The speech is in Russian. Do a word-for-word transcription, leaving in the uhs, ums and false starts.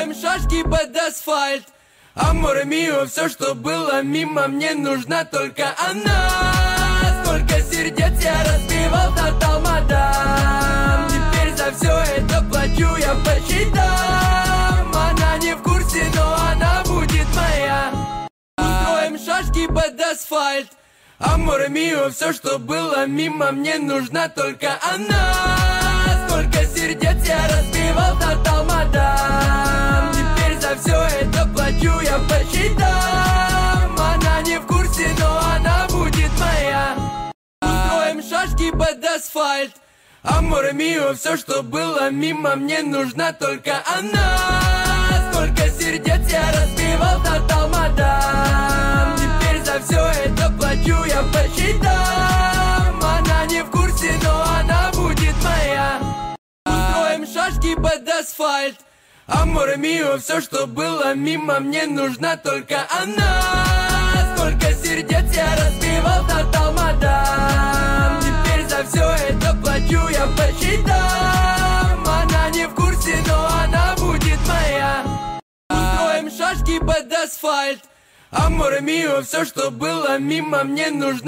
Устроим шашки под асфальт. Амор мио, все, что было мимо, мне нужна только она. Сколько сердец я разбивал, тотал мадам. Теперь за все это плачу я по счетам. Она не в курсе, но она будет моя. Устроим шашки под асфальт. Амор мио, все, что было мимо, мне нужна только она. Сколько сердец я разбивал, тотал мадам. Теперь за все это плачу я по счетам. Она не в курсе, но она будет моя. Устроим шашки под асфальт. Амор мио, все, что было мимо, мне нужна только она. Сколько сердец я разбивал, тотал мадам. Теперь за все это плачу я по счетам. Она не в курсе, но она будет моя. Устроим шашки под асфальт. Амор мио, все, что было мимо, мне нужна только она. Сколько сердец я разбивал, тотал мадам. Теперь за все это плачу я по счетам. Она не в курсе, но она будет моя. Устроим шашки под асфальт. Амор мио, все, что было мимо, мне нужна